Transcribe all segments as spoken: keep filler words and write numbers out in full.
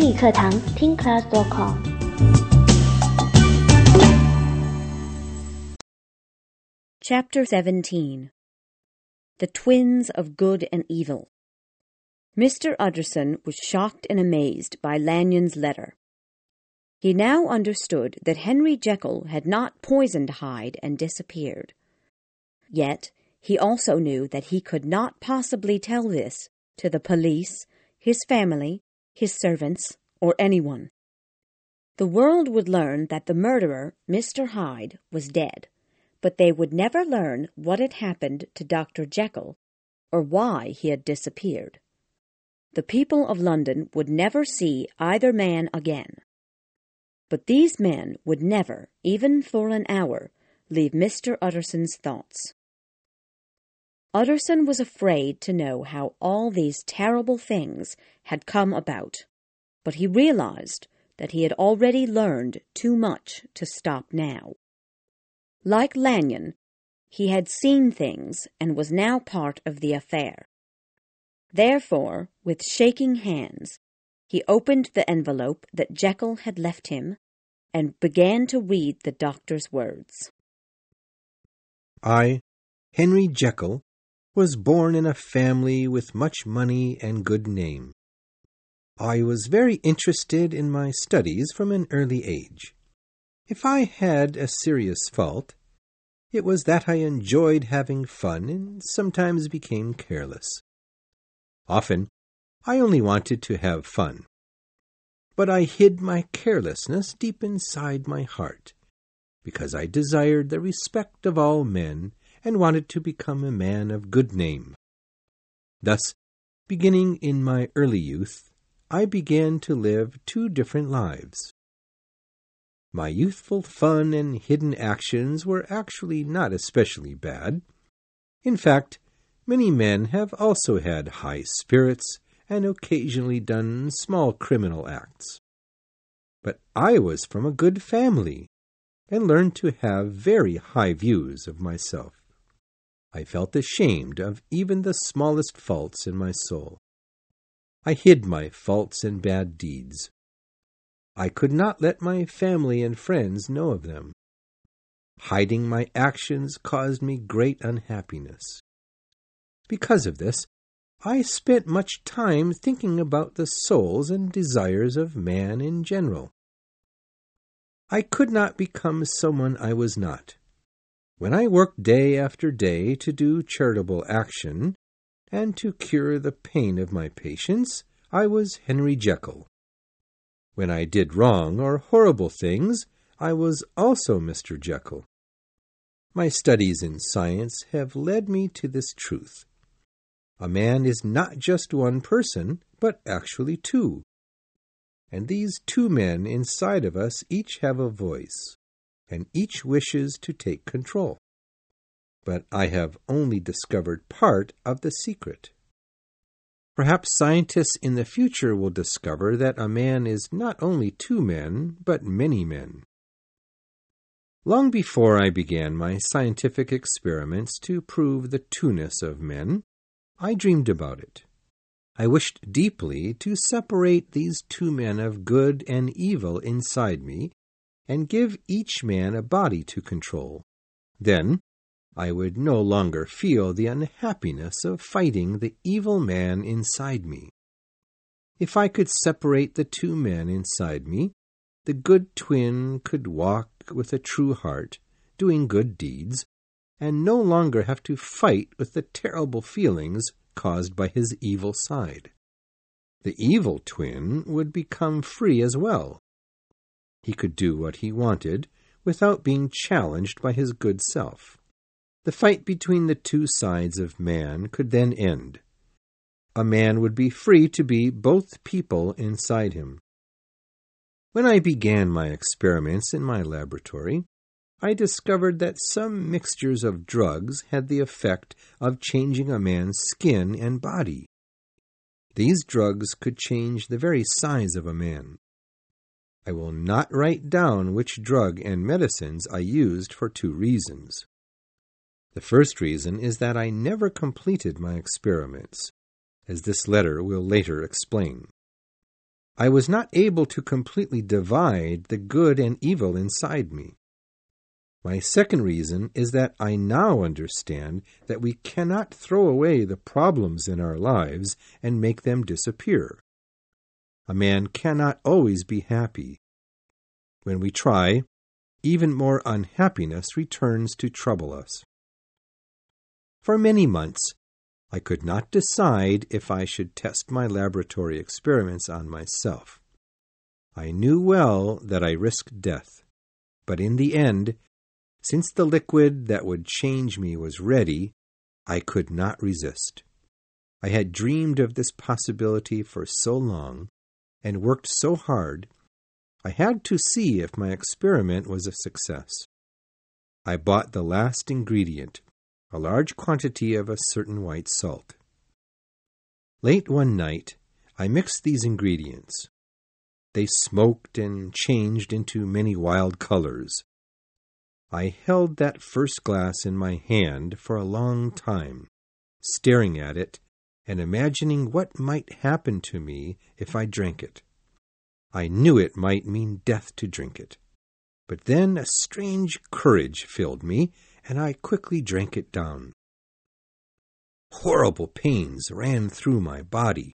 英语课堂听 class dot com。 Chapter seventeen. The Twins of Good and Evil. Mister Utterson was shocked and amazed by Lanyon's letter. He now understood that Henry Jekyll had not poisoned Hyde and disappeared. Yet he also knew that he could not possibly tell this to the police, his family, his servants, or anyone. The world would learn that the murderer, Mister Hyde, was dead, but they would never learn what had happened to Doctor Jekyll or why he had disappeared. The people of London would never see either man again. But these men would never, even for an hour, leave Mister Utterson's thoughts. Utterson was afraid to know how all these terrible things had come about, but he realized that he had already learned too much to stop now. Like Lanyon, he had seen things and was now part of the affair. Therefore, with shaking hands, he opened the envelope that Jekyll had left him and began to read the doctor's words. I, Henry Jekyll, was born in a family with much money and good name. I was very interested in my studies from an early age. If I had a serious fault, it was that I enjoyed having fun and sometimes became careless. Often, I only wanted to have fun. But I hid my carelessness deep inside my heart, because I desired the respect of all men and wanted to become a man of good name. Thus, beginning in my early youth, I began to live two different lives. My youthful fun and hidden actions were actually not especially bad. In fact, many men have also had high spirits and occasionally done small criminal acts. But I was from a good family and learned to have very high views of myself. I felt ashamed of even the smallest faults in my soul. I hid my faults and bad deeds. I could not let my family and friends know of them. Hiding my actions caused me great unhappiness. Because of this, I spent much time thinking about the souls and desires of man in general. I could not become someone I was not. When I worked day after day to do charitable action and to cure the pain of my patients, I was Henry Jekyll. When I did wrong or horrible things, I was also Mister Jekyll. My studies in science have led me to this truth. A man is not just one person, but actually two. And these two men inside of us each have a voice, and each wishes to take control. But I have only discovered part of the secret. Perhaps scientists in the future will discover that a man is not only two men, but many men. Long before I began my scientific experiments to prove the two-ness of men, I dreamed about it. I wished deeply to separate these two men of good and evil inside me and give each man a body to control. Then I would no longer feel the unhappiness of fighting the evil man inside me. If I could separate the two men inside me, the good twin could walk with a true heart, doing good deeds, and no longer have to fight with the terrible feelings caused by his evil side. The evil twin would become free as well. He could do what he wanted without being challenged by his good self. The fight between the two sides of man could then end. A man would be free to be both people inside him. When I began my experiments in my laboratory, I discovered that some mixtures of drugs had the effect of changing a man's skin and body. These drugs could change the very size of a man. I will not write down which drug and medicines I used for two reasons. The first reason is that I never completed my experiments, as this letter will later explain. I was not able to completely divide the good and evil inside me. My second reason is that I now understand that we cannot throw away the problems in our lives and make them disappear. A man cannot always be happy. When we try, even more unhappiness returns to trouble us. For many months, I could not decide if I should test my laboratory experiments on myself. I knew well that I risked death, but in the end, since the liquid that would change me was ready, I could not resist. I had dreamed of this possibility for so long and worked so hard, I had to see if my experiment was a success. I bought the last ingredient, a large quantity of a certain white salt. Late one night, I mixed these ingredients. They smoked and changed into many wild colors. I held that first glass in my hand for a long time, staring at it and imagining what might happen to me if I drank it. I knew it might mean death to drink it, but then a strange courage filled me, and I quickly drank it down. Horrible pains ran through my body.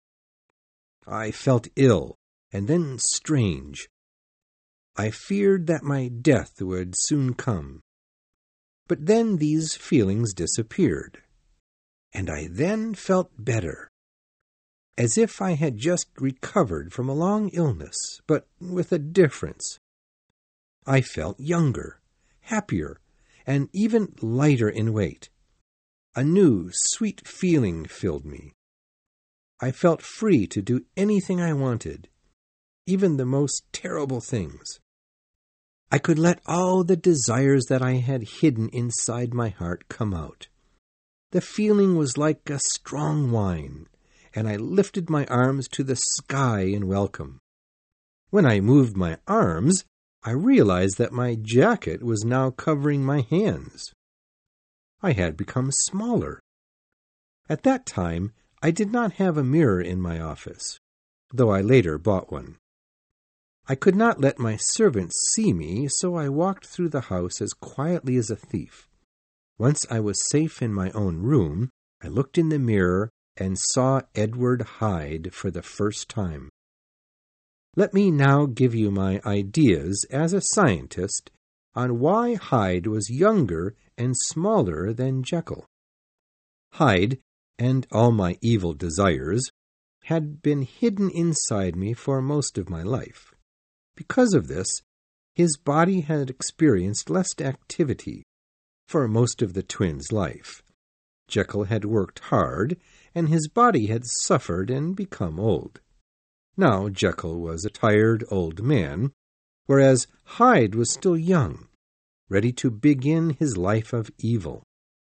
I felt ill, and then strange. I feared that my death would soon come. But then these feelings disappeared, and I then felt better, as if I had just recovered from a long illness, but with a difference. I felt younger, happier, and even lighter in weight. A new, sweet feeling filled me. I felt free to do anything I wanted, even the most terrible things. I could let all the desires that I had hidden inside my heart come out. The feeling was like a strong wine, and I lifted my arms to the sky in welcome. When I moved my arms, I realized that my jacket was now covering my hands. I had become smaller. At that time, I did not have a mirror in my office, though I later bought one. I could not let my servants see me, so I walked through the house as quietly as a thief. Once I was safe in my own room, I looked in the mirror and saw Edward Hyde for the first time. Let me now give you my ideas as a scientist on why Hyde was younger and smaller than Jekyll. Hyde, and all my evil desires, had been hidden inside me for most of my life. Because of this, his body had experienced less activity for most of the twins' life. Jekyll had worked hard, and his body had suffered and become old. Now Jekyll was a tired old man, whereas Hyde was still young, ready to begin his life of evil.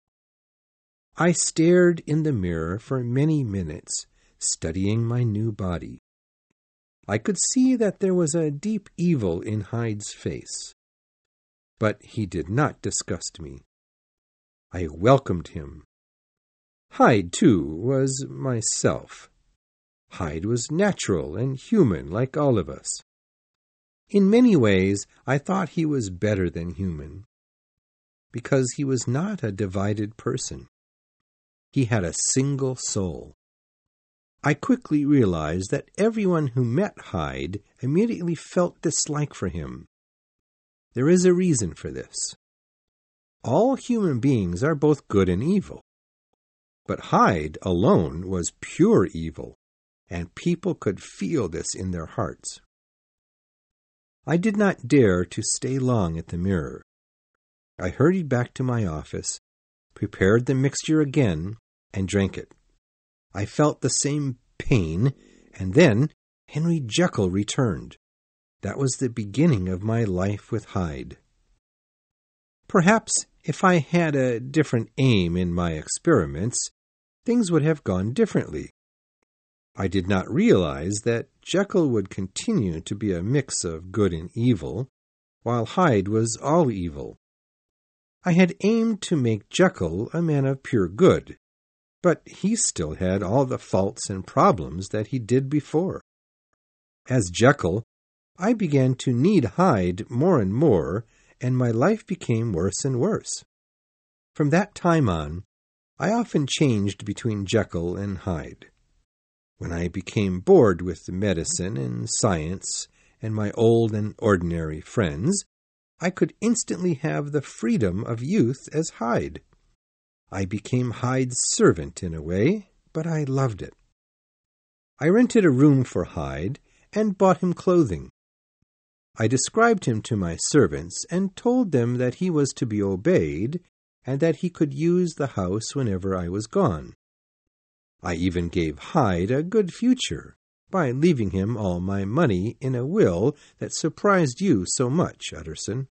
I stared in the mirror for many minutes, studying my new body. I could see that there was a deep evil in Hyde's face, but he did not disgust me. I welcomed him. Hyde, too, was myself. Hyde was natural and human like all of us. In many ways, I thought he was better than human, because he was not a divided person. He had a single soul. I quickly realized that everyone who met Hyde immediately felt dislike for him. There is a reason for this. All human beings are both good and evil. But Hyde alone was pure evil, and people could feel this in their hearts. I did not dare to stay long at the mirror. I hurried back to my office, prepared the mixture again, and drank it. I felt the same pain, and then Henry Jekyll returned. That was the beginning of my life with Hyde. Perhaps if I had a different aim in my experiments, things would have gone differently. I did not realize that Jekyll would continue to be a mix of good and evil, while Hyde was all evil. I had aimed to make Jekyll a man of pure good, but he still had all the faults and problems that he did before. As Jekyll, I began to need Hyde more and more, and my life became worse and worse. From that time on, I often changed between Jekyll and Hyde. When I became bored with medicine and science and my old and ordinary friends, I could instantly have the freedom of youth as Hyde. I became Hyde's servant in a way, but I loved it. I rented a room for Hyde and bought him clothing. I described him to my servants and told them that he was to be obeyed and that he could use the house whenever I was gone. I even gave Hyde a good future by leaving him all my money in a will that surprised you so much, Utterson.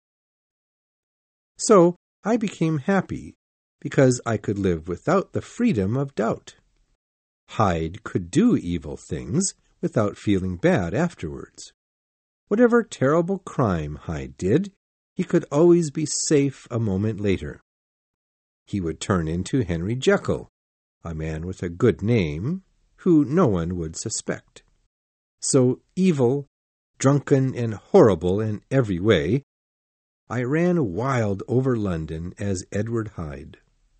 So I became happy because I could live without the freedom of doubt. Hyde could do evil things without feeling bad afterwards. Whatever terrible crime Hyde did, he could always be safe a moment later. He would turn into Henry Jekyll, a man with a good name, who no one would suspect. So evil, drunken, and horrible in every way, I ran wild over London as Edward Hyde.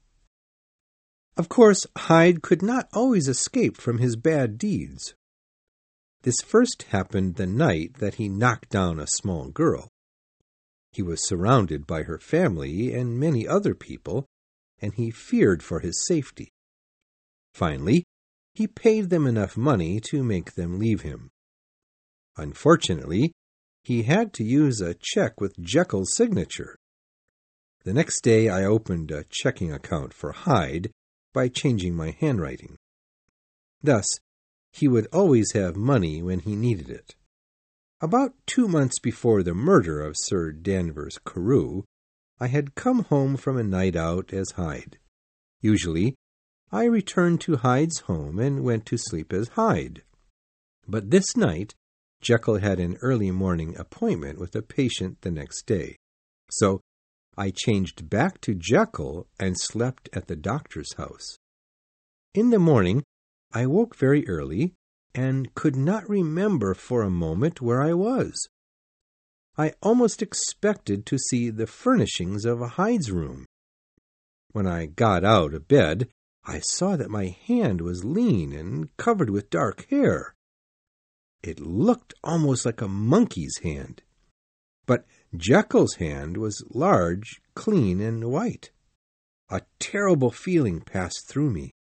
Of course, Hyde could not always escape from his bad deeds. This first happened the night that he knocked down a small girl. He was surrounded by her family and many other people, and he feared for his safety. Finally, he paid them enough money to make them leave him. Unfortunately, he had to use a check with Jekyll's signature. The next day I opened a checking account for Hyde by changing my handwriting. Thus, he would always have money when he needed it. About two months before the murder of Sir Danvers Carew, I had come home from a night out as Hyde. Usually, I returned to Hyde's home and went to sleep as Hyde. But this night, Jekyll had an early morning appointment with a patient the next day. So I changed back to Jekyll and slept at the doctor's house. In the morning, I woke very early and could not remember for a moment where I was. I almost expected to see the furnishings of Hyde's room. When I got out of bed, I saw that my hand was lean and covered with dark hair. It looked almost like a monkey's hand. But Jekyll's hand was large, clean, and white. A terrible feeling passed through me.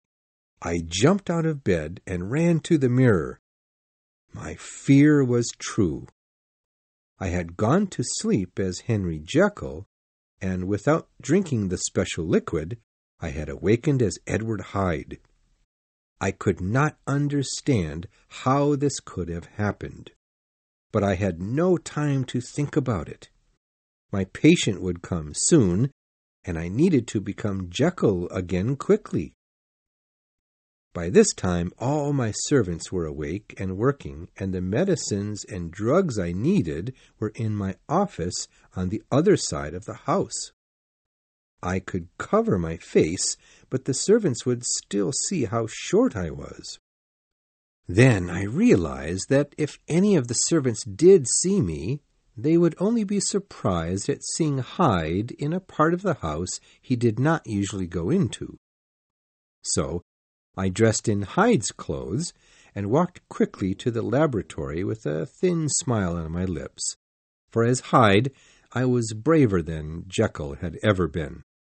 I jumped out of bed and ran to the mirror. My fear was true. I had gone to sleep as Henry Jekyll, and without drinking the special liquid, I had awakened as Edward Hyde. I could not understand how this could have happened, but I had no time to think about it. My patient would come soon, and I needed to become Jekyll again quickly. By this time, all my servants were awake and working, and the medicines and drugs I needed were in my office on the other side of the house. I could cover my face, but the servants would still see how short I was. Then I realized that if any of the servants did see me, they would only be surprised at seeing Hyde in a part of the house he did not usually go into. So I dressed in Hyde's clothes and walked quickly to the laboratory with a thin smile on my lips, for as Hyde I was braver than Jekyll had ever been.